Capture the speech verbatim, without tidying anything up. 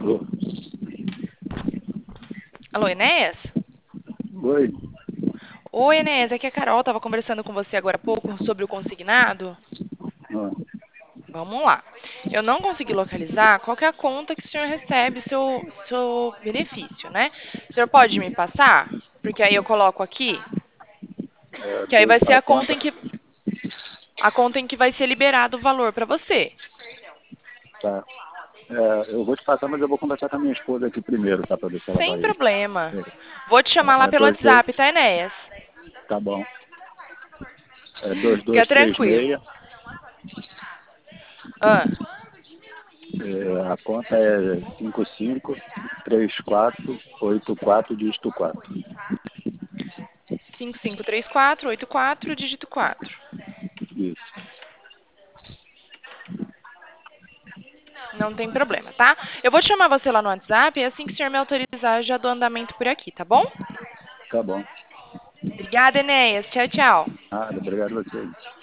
Ô, Alô, Enéas? oi. Oi, Enéas, aqui é a Carol, estava conversando com você agora há pouco sobre o consignado. Ah, Vamos lá. Eu não consegui localizar qual que é a conta que o senhor recebe seu, seu benefício, né? O senhor pode me passar? Porque aí eu coloco aqui, é, que aí vai dois, ser a a conta conta, em que, a conta em que vai ser liberado o valor para você. tá. É, eu vou te passar, mas eu vou conversar com a minha esposa aqui primeiro, tá? Pra ver se ela Sem vai. problema. É, Vou te chamar lá é pelo dois, dois, WhatsApp, tá, Enéas? tá bom. É dois, Fica dois, três, tranquilo. meia. Ah, É, a conta é cinco cinco três quatro oito quatro dígito quatro. cinco cinco três quatro oito quatro, dígito quatro. Isso. Não tem problema, tá? Eu vou te chamar você lá no WhatsApp e assim que o senhor me autorizar, eu já dou andamento por aqui, tá bom? Tá bom. Obrigada, Enéas. Tchau, tchau. Ah, obrigado a você.